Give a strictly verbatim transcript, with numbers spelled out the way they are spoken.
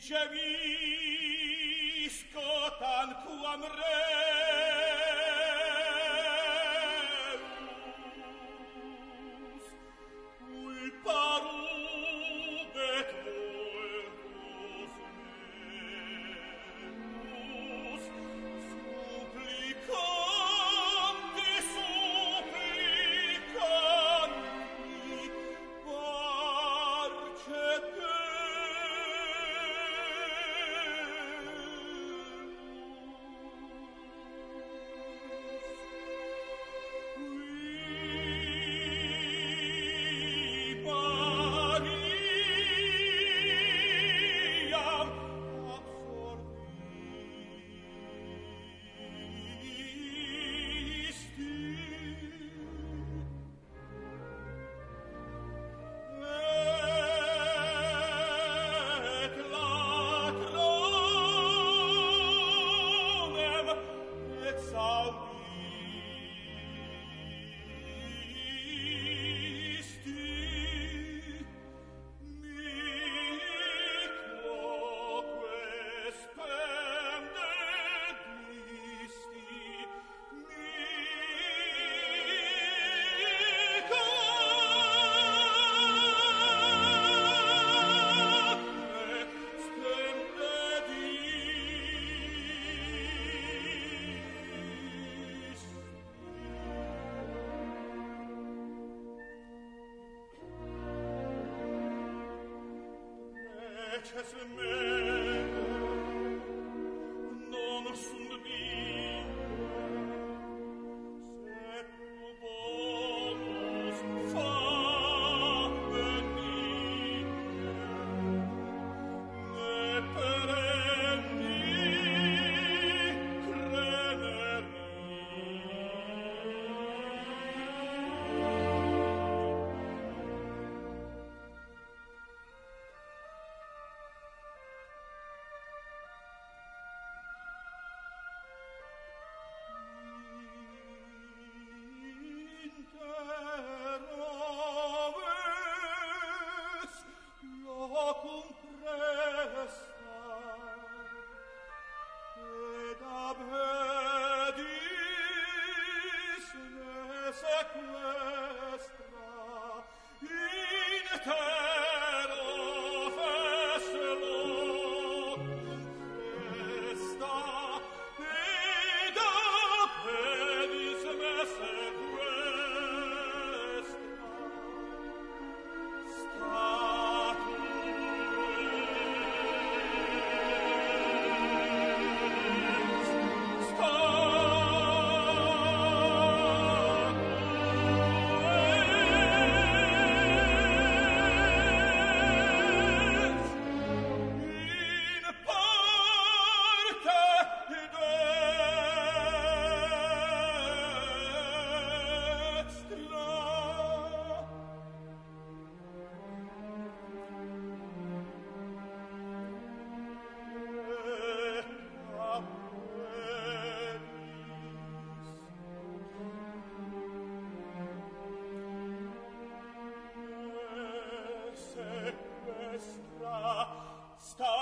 ricevisco tanquam reus, culparubet voltus meus, supplicanti, supplicanti, parce te. Preces me, non sunt die, sed tu bonus faveni, ne perenni cremeri. Locum presta, ed ab hedis ne sequestra, in terra fes locum presta, ed ab hedis ne sequestra, statum sequestra sta